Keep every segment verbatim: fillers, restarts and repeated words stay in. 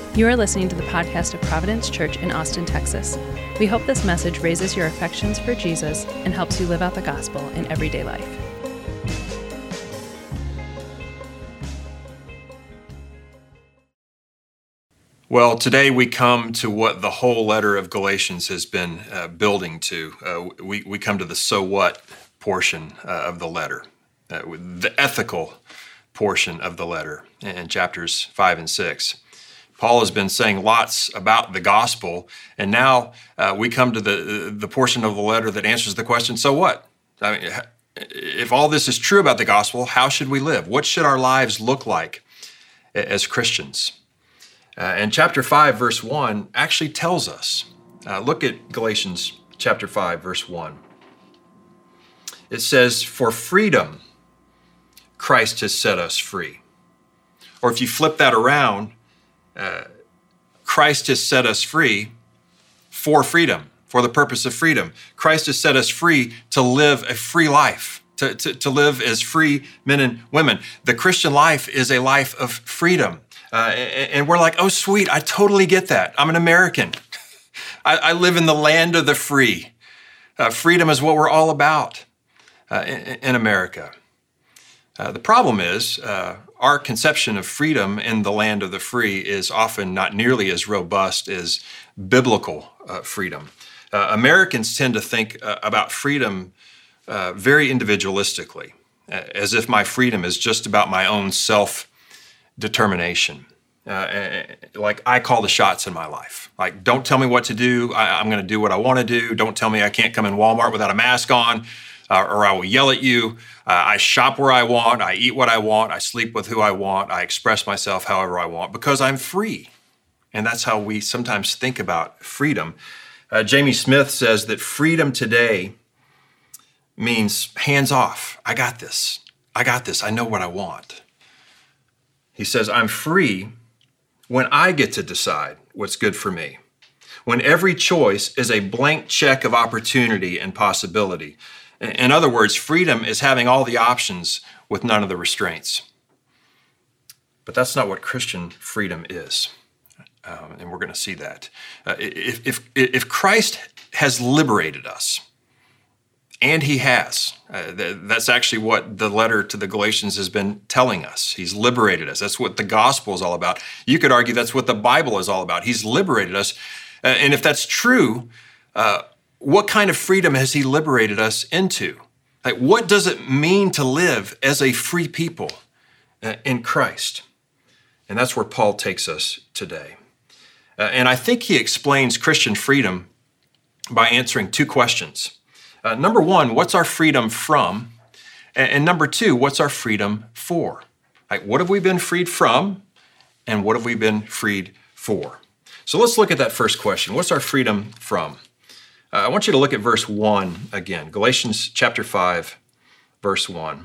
You are listening to the podcast of Providence Church in Austin, Texas. We hope this message raises your affections for Jesus and helps you live out the gospel in everyday life. Well, today we come to what the whole letter of Galatians has been uh, building to. Uh, we, we come to the so what portion uh, of the letter, uh, the ethical portion of the letter in chapters five and six. Paul has been saying lots about the gospel, and now uh, we come to the, the portion of the letter that answers the question, so what? I mean, if all this is true about the gospel, how should we live? What should our lives look like as Christians? Uh, and chapter five, verse one actually tells us. Uh, look at Galatians chapter five, verse one. It says, "For freedom, Christ has set us free." Or if you flip that around, uh, Christ has set us free for freedom, for the purpose of freedom. Christ has set us free to live a free life, to, to, to live as free men and women. The Christian life is a life of freedom. Uh, and, and we're like, oh, sweet, I totally get that. I'm an American. I, I live in the land of the free. Uh, freedom is what we're all about uh, in, in America. Uh, the problem is uh, our conception of freedom in the land of the free is often not nearly as robust as biblical uh, freedom. Uh, Americans tend to think uh, about freedom uh, very individualistically, uh, as if my freedom is just about my own self determination. Uh, like I call the shots in my life. Like, don't tell me what to do. I, I'm going to do what I want to do. Don't tell me I can't come in Walmart without a mask on, uh, or I will yell at you. Uh, I shop where I want. I eat what I want. I sleep with who I want. I express myself however I want because I'm free. And that's how we sometimes think about freedom. Uh, Jamie Smith says that freedom today means hands off. I got this. I got this. I know what I want. He says, I'm free when I get to decide what's good for me, when every choice is a blank check of opportunity and possibility. In other words, freedom is having all the options with none of the restraints. But that's not what Christian freedom is, um, and we're going to see that. Uh, if, if, if Christ has liberated us, and he has. Uh, th- that's actually what the letter to the Galatians has been telling us. He's liberated us. That's what the gospel is all about. You could argue that's what the Bible is all about. He's liberated us. Uh, and if that's true, uh, what kind of freedom has he liberated us into? Like, what does it mean to live as a free people uh, in Christ? And that's where Paul takes us today. Uh, and I think he explains Christian freedom by answering two questions. Uh, number one, what's our freedom from? And, and number two, what's our freedom for? Like, what have we been freed from? And what have we been freed for? So let's look at that first question. What's our freedom from? Uh, I want you to look at verse one again. Galatians chapter five, verse one.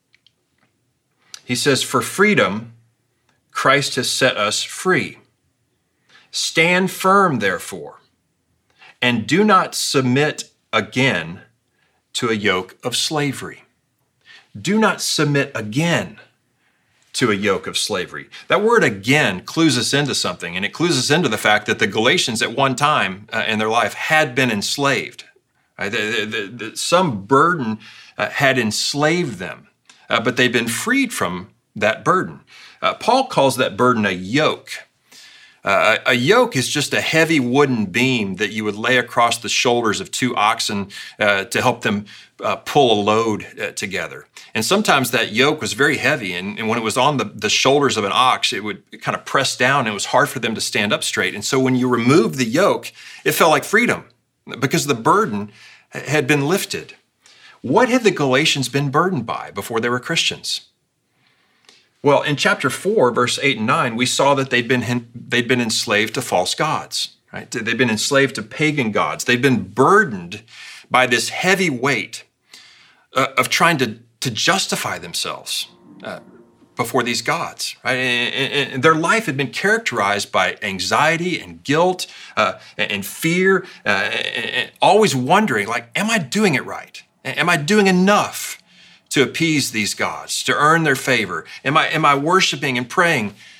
He says, "For freedom, Christ has set us free. Stand firm, therefore, and do not submit again to a yoke of slavery." Do not submit again to a yoke of slavery. That word again clues us into something, and it clues us into the fact that the Galatians at one time uh, in their life had been enslaved. Right? The, the, the, some burden uh, had enslaved them, uh, but they've been freed from that burden. Uh, Paul calls that burden a yoke. Uh, a yoke is just a heavy wooden beam that you would lay across the shoulders of two oxen uh, to help them uh, pull a load uh, together. And sometimes that yoke was very heavy, and, and when it was on the, the shoulders of an ox, it would kind of press down, and it was hard for them to stand up straight. And so when you removed the yoke, it felt like freedom because the burden had been lifted. What had the Galatians been burdened by before they were Christians? Well, in chapter four, verse eight and nine, we saw that they'd been, they'd been enslaved to false gods, right? They'd been enslaved to pagan gods. They'd been burdened by this heavy weight uh, of trying to, to justify themselves uh, before these gods, right? And, and their life had been characterized by anxiety and guilt uh, and fear, uh, and always wondering, like, am I doing it right? Am I doing enough to appease these gods, to earn their favor? Am I, am I worshiping and praying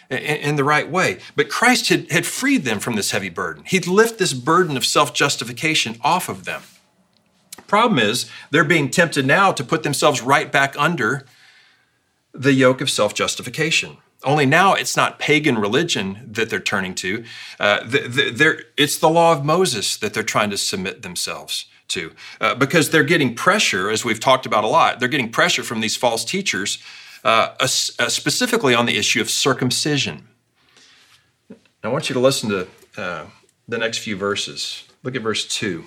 in, in the right way. But Christ had, had freed them from this heavy burden. He'd lift this burden of self-justification off of them. Problem is, they're being tempted now to put themselves right back under the yoke of self-justification. Only now it's not pagan religion that they're turning to. Uh, the, the, it's the law of Moses that they're trying to submit themselves to, uh, because they're getting pressure, as we've talked about a lot, they're getting pressure from these false teachers, uh, uh, specifically on the issue of circumcision. I want you to listen to uh, the next few verses. Look at verse two.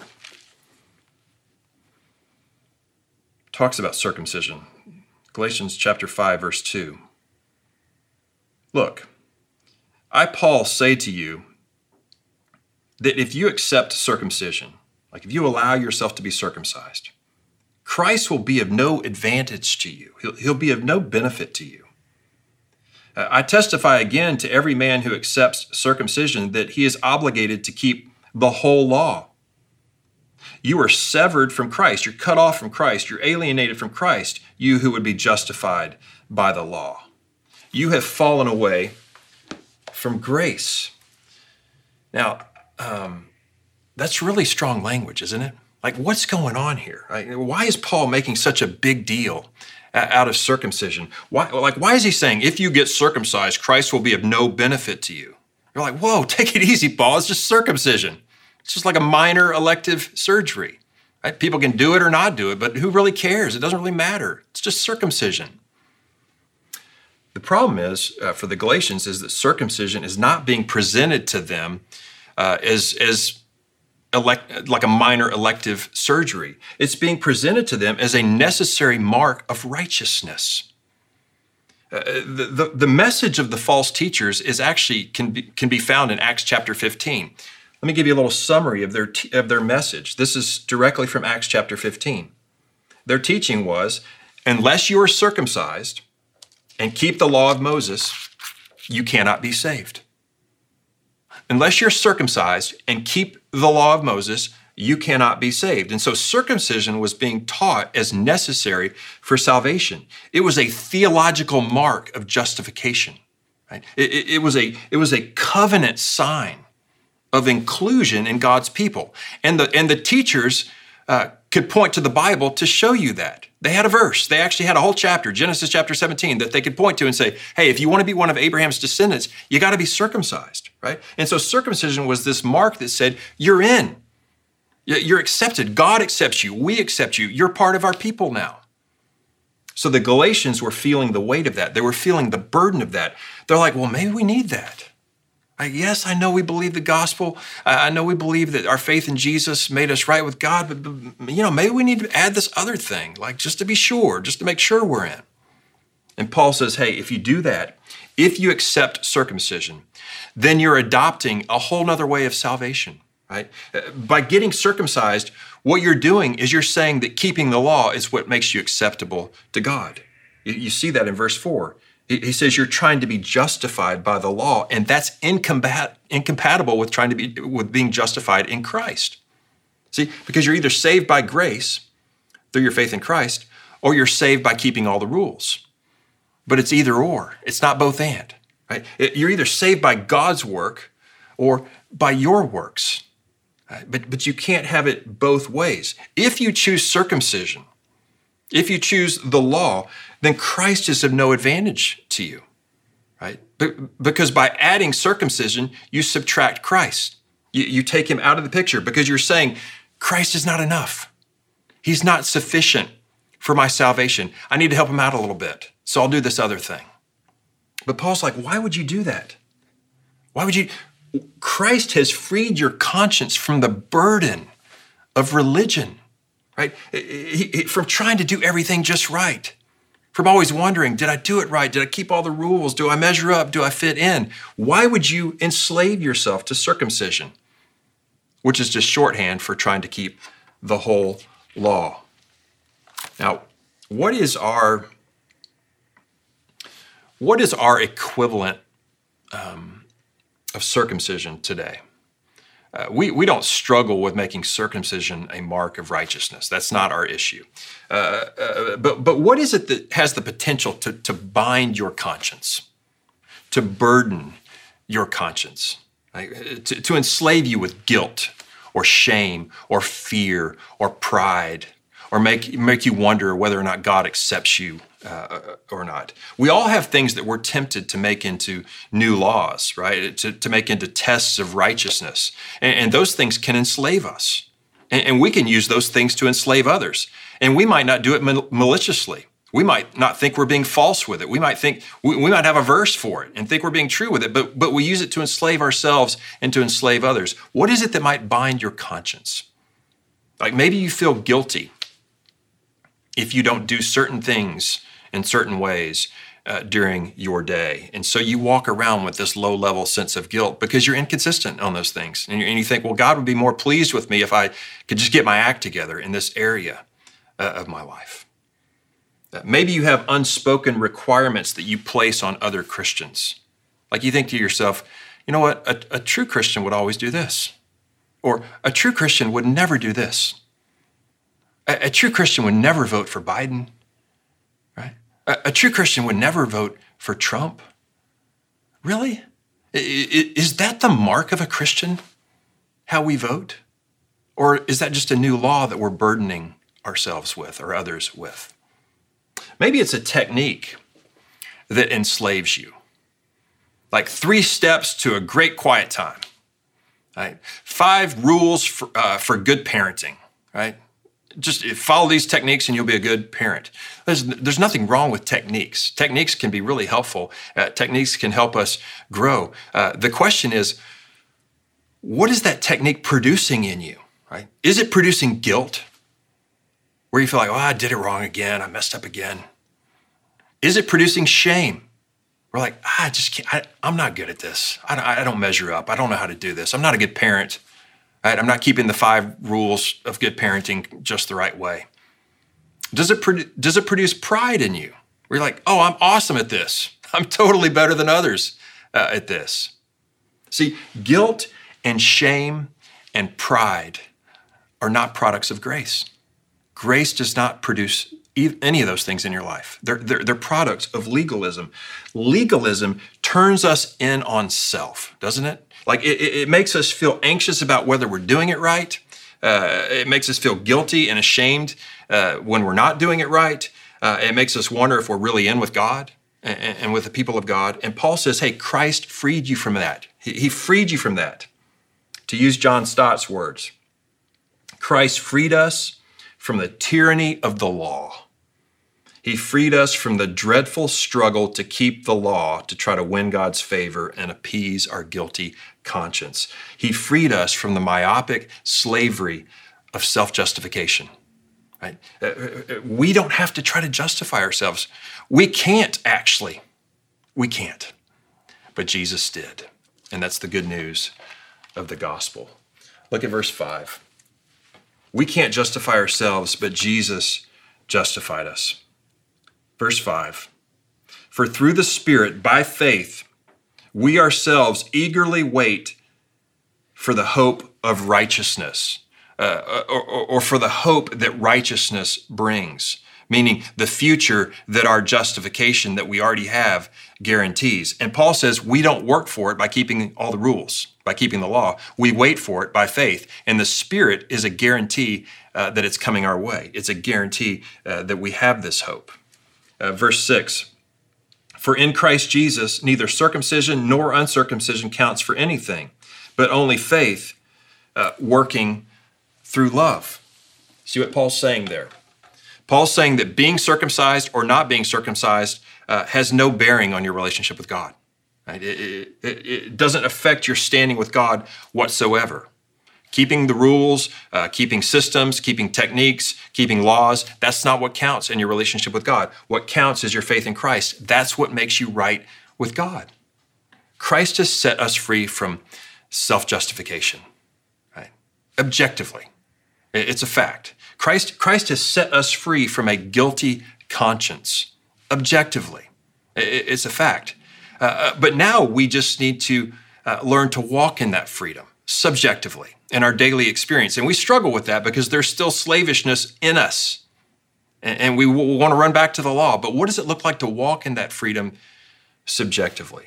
It talks about circumcision. Galatians chapter five, verse two. Look, I, Paul, say to you that if you accept circumcision, like if you allow yourself to be circumcised, Christ will be of no advantage to you. He'll, he'll be of no benefit to you. Uh, I testify again to every man who accepts circumcision that he is obligated to keep the whole law. You are severed from Christ. You're cut off from Christ. You're alienated from Christ, you who would be justified by the law. You have fallen away from grace. Now, um, that's really strong language, isn't it? Like, what's going on here? Right? Why is Paul making such a big deal out of circumcision? Why, like, why is he saying, if you get circumcised, Christ will be of no benefit to you? You're like, whoa, take it easy, Paul. It's just circumcision. It's just like a minor elective surgery. Right? People can do it or not do it, but who really cares? It doesn't really matter. It's just circumcision. The problem is, uh, for the Galatians, is that circumcision is not being presented to them uh, as, as elect, like a minor elective surgery. It's being presented to them as a necessary mark of righteousness. Uh, the, the, the message of the false teachers is actually can be, can be found in Acts chapter fifteen. Let me give you a little summary of their, t- of their message. This is directly from Acts chapter fifteen. Their teaching was, unless you are circumcised and keep the law of Moses, you cannot be saved. Unless you're circumcised and keep the law of Moses, you cannot be saved. And so circumcision was being taught as necessary for salvation. It was a theological mark of justification. Right? It, it, it was a, it was a covenant sign of inclusion in God's people. And the, and the teachers uh, could point to the Bible to show you that. They had a verse. They actually had a whole chapter, Genesis chapter seventeen, that they could point to and say, hey, if you want to be one of Abraham's descendants, you got to be circumcised, right? And so circumcision was this mark that said, you're in. You're accepted. God accepts you. We accept you. You're part of our people now. So the Galatians were feeling the weight of that. They were feeling the burden of that. They're like, well, maybe we need that. I, yes, I know we believe the gospel. I know we believe that our faith in Jesus made us right with God, but, but you know, maybe we need to add this other thing, like just to be sure, just to make sure we're in. And Paul says, hey, if you do that, if you accept circumcision, then you're adopting a whole nother way of salvation, right? By getting circumcised, what you're doing is you're saying that keeping the law is what makes you acceptable to God. You, you see that in verse four. He says you're trying to be justified by the law, and that's incompat- incompatible with trying to be with being justified in Christ. See, because you're either saved by grace through your faith in Christ, or you're saved by keeping all the rules. But it's either or. It's not both and. Right? You're either saved by God's work or by your works. Right? But but you can't have it both ways. If you choose circumcision, if you choose the law, then Christ is of no advantage to you, right? Because by adding circumcision, you subtract Christ. You, you take him out of the picture because you're saying, Christ is not enough. He's not sufficient for my salvation. I need to help him out a little bit, so I'll do this other thing. But Paul's like, why would you do that? Why would you? Christ has freed your conscience from the burden of religion, right? He, he, from trying to do everything just right. From always wondering, did I do it right? Did I keep all the rules? Do I measure up? Do I fit in? Why would you enslave yourself to circumcision, which is just shorthand for trying to keep the whole law? Now, what is our, what is our equivalent um, of circumcision today? Uh, we, we don't struggle with making circumcision a mark of righteousness. That's not our issue. Uh, uh, but, but what is it that has the potential to, to bind your conscience, to burden your conscience, right? to, to enslave you with guilt or shame or fear or pride, or make, make you wonder whether or not God accepts you uh, or not. We all have things that we're tempted to make into new laws, right? To, to make into tests of righteousness. And, and those things can enslave us. And, and we can use those things to enslave others. And we might not do it mal- maliciously. We might not think we're being false with it. We might think, we, we might have a verse for it and think we're being true with it, but, but we use it to enslave ourselves and to enslave others. What is it that might bind your conscience? Like maybe you feel guilty if you don't do certain things in certain ways uh, during your day. And so you walk around with this low-level sense of guilt because you're inconsistent on those things. And you, and you think, well, God would be more pleased with me if I could just get my act together in this area uh, of my life. Uh, maybe you have unspoken requirements that you place on other Christians. Like you think to yourself, you know what, a, a true Christian would always do this. Or a true Christian would never do this. A, a true Christian would never vote for Biden, right? A, a true Christian would never vote for Trump. Really? I, I, is that the mark of a Christian, how we vote? Or is that just a new law that we're burdening ourselves with or others with? Maybe it's a technique that enslaves you. Like three steps to a great quiet time, right? Five rules for, uh, for good parenting, right? Just follow these techniques and you'll be a good parent. There's, there's nothing wrong with techniques. Techniques can be really helpful. Uh, techniques can help us grow. Uh, the question is, what is that technique producing in you, right? Is it producing guilt? Where you feel like, oh, I did it wrong again. I messed up again. Is it producing shame? We're like, ah, I just can't, I, I'm not good at this. I don't, I don't measure up. I don't know how to do this. I'm not a good parent. Right? I'm not keeping the five rules of good parenting just the right way. Does it, produ- does it produce pride in you? Where you're like, oh, I'm awesome at this. I'm totally better than others uh, at this. See, guilt and shame and pride are not products of grace. Grace does not produce any of those things in your life. They're, they're, they're products of legalism. Legalism turns us in on self, doesn't it? Like it, it makes us feel anxious about whether we're doing it right. Uh, it makes us feel guilty and ashamed uh, when we're not doing it right. Uh, it makes us wonder if we're really in with God and, and with the people of God. And Paul says, hey, Christ freed you from that. He, he freed you from that. To use John Stott's words, Christ freed us from the tyranny of the law. He freed us from the dreadful struggle to keep the law, to try to win God's favor and appease our guilty conscience. He freed us from the myopic slavery of self-justification. Right? We don't have to try to justify ourselves. We can't actually. We can't. But Jesus did. And that's the good news of the gospel. Look at verse five. We can't justify ourselves, but Jesus justified us. Verse five, for through the Spirit, by faith, we ourselves eagerly wait for the hope of righteousness, uh, or, or for the hope that righteousness brings, meaning the future that our justification that we already have guarantees. And Paul says we don't work for it by keeping all the rules, by keeping the law. We wait for it by faith. And the Spirit is a guarantee uh, that it's coming our way. It's a guarantee uh, that we have this hope. Uh, verse six, for in Christ Jesus, neither circumcision nor uncircumcision counts for anything, but only faith uh, working through love. See what Paul's saying there? Paul's saying that being circumcised or not being circumcised uh, has no bearing on your relationship with God. Right? It, it, it doesn't affect your standing with God whatsoever. Keeping the rules, uh, keeping systems, keeping techniques, keeping laws, that's not what counts in your relationship with God. What counts is your faith in Christ. That's what makes you right with God. Christ has set us free from self-justification, right? Objectively. It's a fact. Christ, Christ has set us free from a guilty conscience, objectively. It's a fact. Uh, but now we just need to uh, learn to walk in that freedom, subjectively, in our daily experience. And we struggle with that because there's still slavishness in us. And, and we w- want to run back to the law. But what does it look like to walk in that freedom subjectively?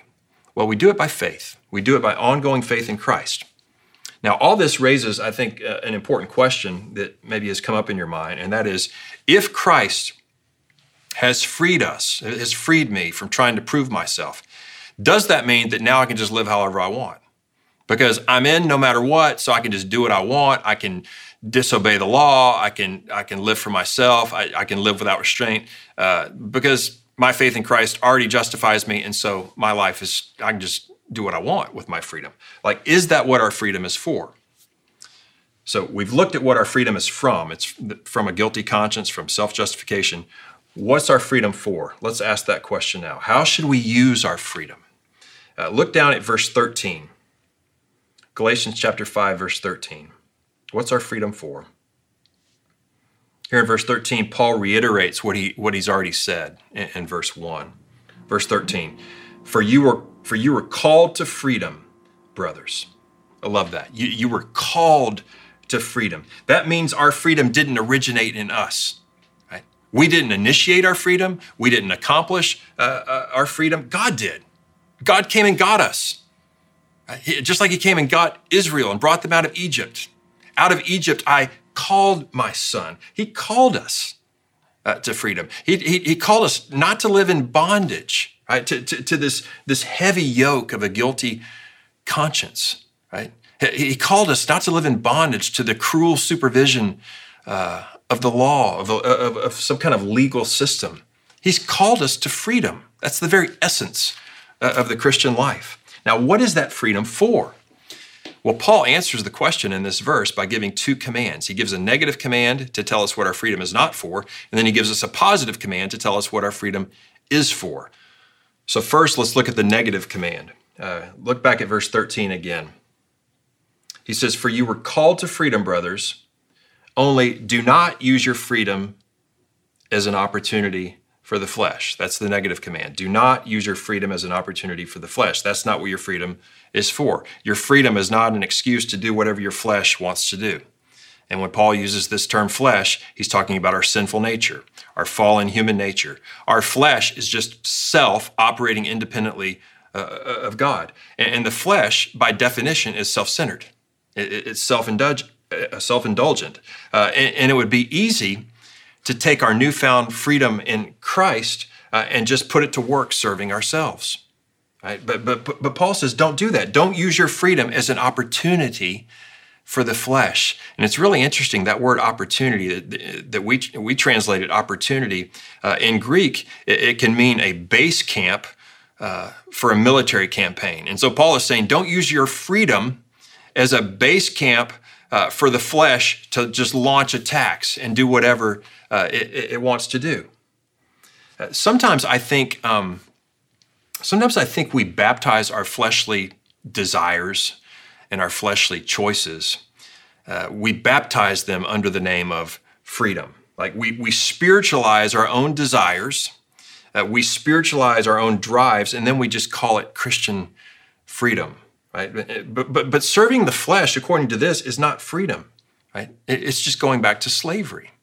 Well, we do it by faith. We do it by ongoing faith in Christ. Now, all this raises, I think, uh, an important question that maybe has come up in your mind, and that is, if Christ has freed us, has freed me from trying to prove myself, does that mean that now I can just live however I want? Because I'm in no matter what, so I can just do what I want. I can disobey the law. I can I can live for myself. I, I can live without restraint uh, because my faith in Christ already justifies me, and so my life is, I can just do what I want with my freedom. Like, is that what our freedom is for? So we've looked at what our freedom is from. It's from a guilty conscience, from self-justification. What's our freedom for? Let's ask that question now. How should we use our freedom? Uh, look down at verse thirteen. Galatians chapter five, verse thirteen. What's our freedom for? Here in verse thirteen, Paul reiterates what he what he's already said in, in verse one. Verse thirteen, for you were for you were called to freedom, brothers. I love that. You, you were called to freedom. That means our freedom didn't originate in us. Right? We didn't initiate our freedom. We didn't accomplish uh, uh, our freedom. God did. God came and got us. Right? He, just like he came and got Israel and brought them out of Egypt. Out of Egypt, I called my son. He called us uh, to freedom. He, he, he called us not to live in bondage, right? To, to, to this, this heavy yoke of a guilty conscience, right? He, he called us not to live in bondage to the cruel supervision uh, of the law, of, of, of some kind of legal system. He's called us to freedom. That's the very essence uh, of the Christian life. Now, what is that freedom for? Well, Paul answers the question in this verse by giving two commands. He gives a negative command to tell us what our freedom is not for, and then he gives us a positive command to tell us what our freedom is for. So first, let's look at the negative command. Uh, look back at verse thirteen again. He says, for you were called to freedom, brothers, only do not use your freedom as an opportunity for the flesh. That's the negative command. Do not use your freedom as an opportunity for the flesh. That's not what your freedom is for. Your freedom is not an excuse to do whatever your flesh wants to do. And when Paul uses this term flesh, he's talking about our sinful nature, our fallen human nature. Our flesh is just self operating independently uh, of God. And the flesh, by definition, is self-centered. It's self-indulgent. self-indulgent. Uh, and, and it would be easy to take our newfound freedom in Christ uh, and just put it to work serving ourselves. Right? But, but, but Paul says, don't do that. Don't use your freedom as an opportunity for the flesh. And it's really interesting, that word opportunity, that, that we, we translated opportunity, uh, in Greek, it, it can mean a base camp uh, for a military campaign. And so Paul is saying, don't use your freedom as a base camp uh, for the flesh to just launch attacks and do whatever uh, it, it wants to do. Uh, sometimes I think, um, sometimes I think we baptize our fleshly desires and our fleshly choices. Uh, we baptize them under the name of freedom. Like we we spiritualize our own desires, uh, we spiritualize our own drives, and then we just call it Christian freedom. Right? But, but, but serving the flesh, according to this, is not freedom, right? It's just going back to slavery.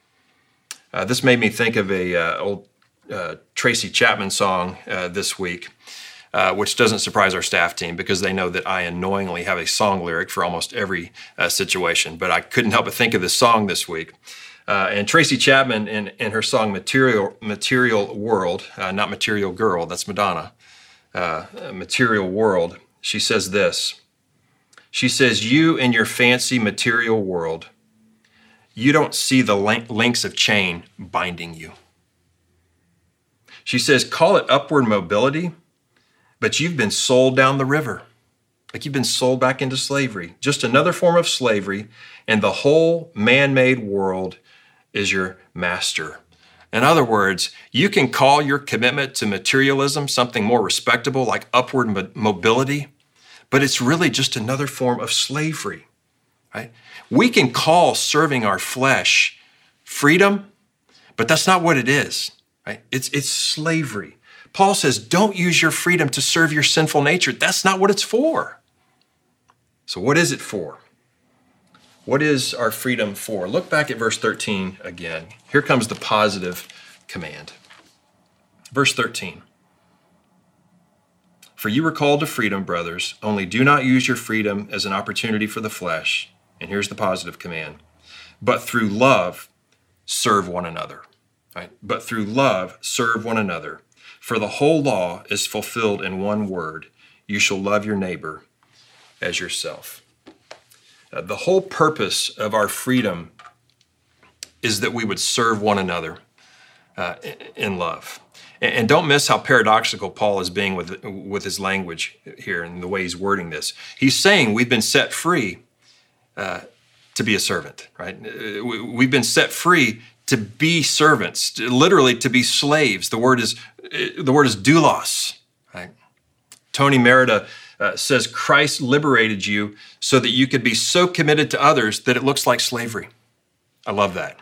Uh, this made me think of a uh, old uh, Tracy Chapman song uh, this week, uh, which doesn't surprise our staff team because they know that I annoyingly have a song lyric for almost every uh, situation. But I couldn't help but think of this song this week. Uh, and Tracy Chapman, in, in her song Material, Material World, uh, not Material Girl, that's Madonna, uh, Material World, she says this. She says, you in your fancy material world, you don't see the links of chain binding you. She says, call it upward mobility, but you've been sold down the river. Like you've been sold back into slavery. Just another form of slavery, and the whole man-made world is your master. In other words, you can call your commitment to materialism something more respectable, like upward mo- mobility, but it's really just another form of slavery, right? We can call serving our flesh freedom, but that's not what it is, right? It's, it's slavery. Paul says, don't use your freedom to serve your sinful nature. That's not what it's for. So what is it for? What is our freedom for? Look back at verse thirteen again. Here comes the positive command. Verse thirteen. For you were called to freedom, brothers, only do not use your freedom as an opportunity for the flesh. And here's the positive command. But through love, serve one another. Right? But through love, serve one another. For the whole law is fulfilled in one word. You shall love your neighbor as yourself. Uh, the whole purpose of our freedom is that we would serve one another uh, in love. And, and don't miss how paradoxical Paul is being with, with his language here and the way he's wording this. He's saying we've been set free uh, to be a servant, right? We, we've been set free to be servants, to, literally to be slaves. The word is the word is doulos, right? Tony Merida uh, says Christ liberated you so that you could be so committed to others that it looks like slavery. I love that.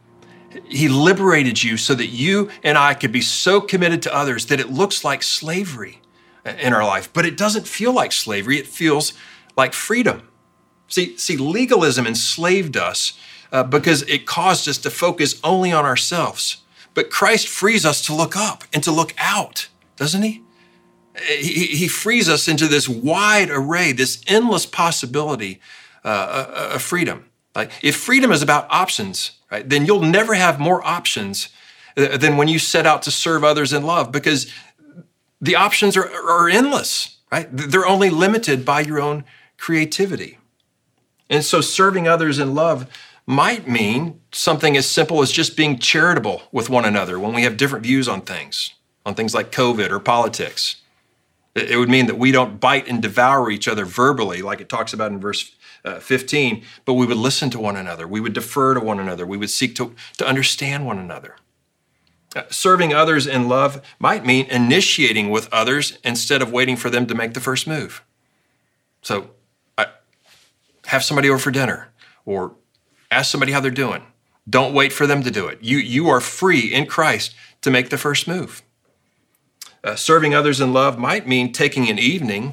He liberated you so that you and I could be so committed to others that it looks like slavery in our life, but it doesn't feel like slavery. It feels like freedom. See, see, legalism enslaved us uh, because it caused us to focus only on ourselves. But Christ frees us to look up and to look out, doesn't he? He, he frees us into this wide array, this endless possibility uh, of freedom. Like if freedom is about options, right, then you'll never have more options than when you set out to serve others in love, because the options are, are endless, right? They're only limited by your own creativity. And so serving others in love might mean something as simple as just being charitable with one another when we have different views on things, on things like COVID or politics. It would mean that we don't bite and devour each other verbally, like it talks about in verse uh, fifteen, but we would listen to one another. We would defer to one another. We would seek to, to understand one another. Uh, serving others in love might mean initiating with others instead of waiting for them to make the first move. So uh, have somebody over for dinner or ask somebody how they're doing. Don't wait for them to do it. You, you are free in Christ to make the first move. Uh, serving others in love might mean taking an evening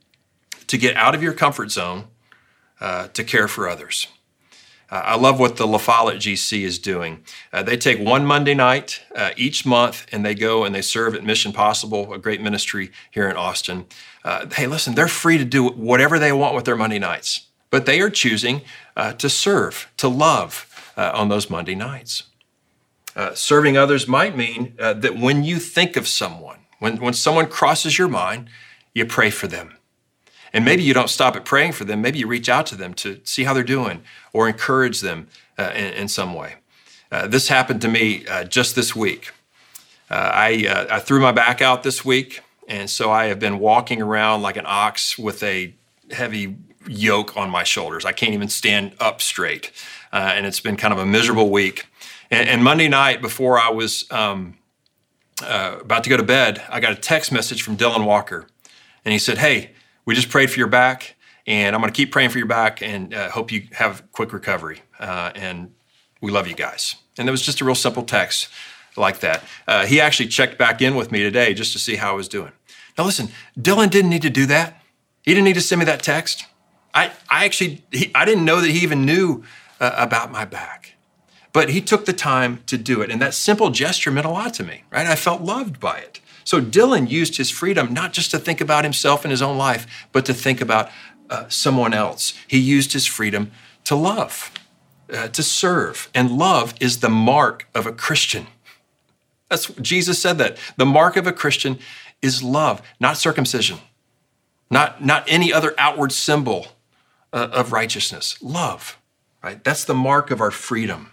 to get out of your comfort zone uh, to care for others. Uh, I love what the La Follette G C is doing. Uh, they take one Monday night uh, each month and they go and they serve at Mission Possible, a great ministry here in Austin. Uh, hey, listen, they're free to do whatever they want with their Monday nights, but they are choosing uh, to serve, to love uh, on those Monday nights. Uh, serving others might mean uh, that when you think of someone, When, when someone crosses your mind, you pray for them. And maybe you don't stop at praying for them. Maybe you reach out to them to see how they're doing or encourage them uh, in, in some way. Uh, this happened to me uh, just this week. Uh, I, uh, I threw my back out this week, and so I have been walking around like an ox with a heavy yoke on my shoulders. I can't even stand up straight, uh, and it's been kind of a miserable week. And, and Monday night, before I was um, Uh, about to go to bed, I got a text message from Dylan Walker. And he said, hey, we just prayed for your back, and I'm going to keep praying for your back and uh, hope you have quick recovery. Uh, and we love you guys. And it was just a real simple text like that. Uh, he actually checked back in with me today just to see how I was doing. Now listen, Dylan didn't need to do that. He didn't need to send me that text. I, I actually, he, I didn't know that he even knew uh, about my back. But he took the time to do it. And that simple gesture meant a lot to me, right? I felt loved by it. So Dylan used his freedom not just to think about himself and his own life, but to think about uh, someone else. He used his freedom to love, uh, to serve. And love is the mark of a Christian. That's Jesus said that. The mark of a Christian is love, not circumcision, not, not any other outward symbol uh, of righteousness. Love, right? That's the mark of our freedom.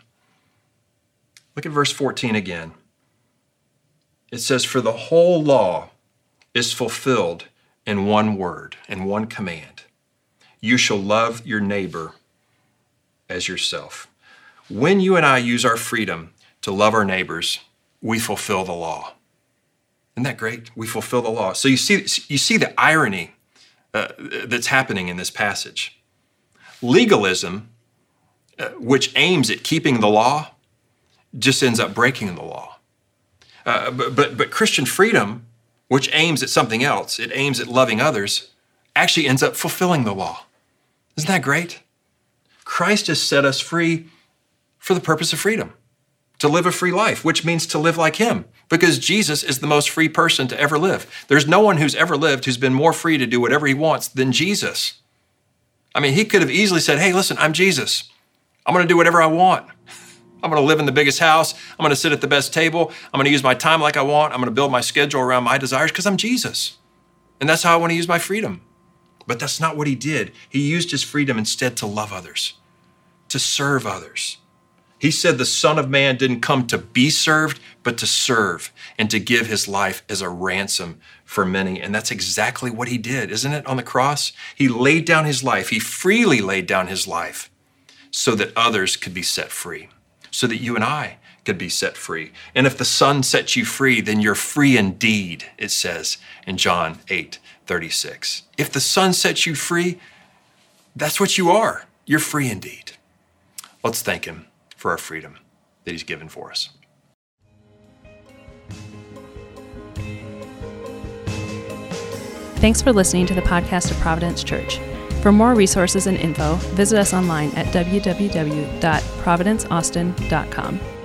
Look at verse fourteen again. It says, for the whole law is fulfilled in one word, in one command. You shall love your neighbor as yourself. When you and I use our freedom to love our neighbors, we fulfill the law. Isn't that great? We fulfill the law. So you see, you see the irony uh, that's happening in this passage. Legalism, uh, which aims at keeping the law, just ends up breaking the law. Uh, but, but, but Christian freedom, which aims at something else, it aims at loving others, actually ends up fulfilling the law. Isn't that great? Christ has set us free for the purpose of freedom, to live a free life, which means to live like him, because Jesus is the most free person to ever live. There's no one who's ever lived who's been more free to do whatever he wants than Jesus. I mean, he could have easily said, hey, listen, I'm Jesus. I'm going to do whatever I want. I'm going to live in the biggest house. I'm going to sit at the best table. I'm going to use my time like I want. I'm going to build my schedule around my desires because I'm Jesus. And that's how I want to use my freedom. But that's not what he did. He used his freedom instead to love others, to serve others. He said the Son of Man didn't come to be served, but to serve and to give his life as a ransom for many. And that's exactly what he did, isn't it, on the cross? He laid down his life. He freely laid down his life so that others could be set free, so that you and I could be set free. And if the Son sets you free, then you're free indeed, it says in John eight thirty-six. If the Son sets you free, that's what you are. You're free indeed. Let's thank him for our freedom that he's given for us. Thanks for listening to the podcast of Providence Church. For more resources and info, visit us online at w w w dot providence austin dot com.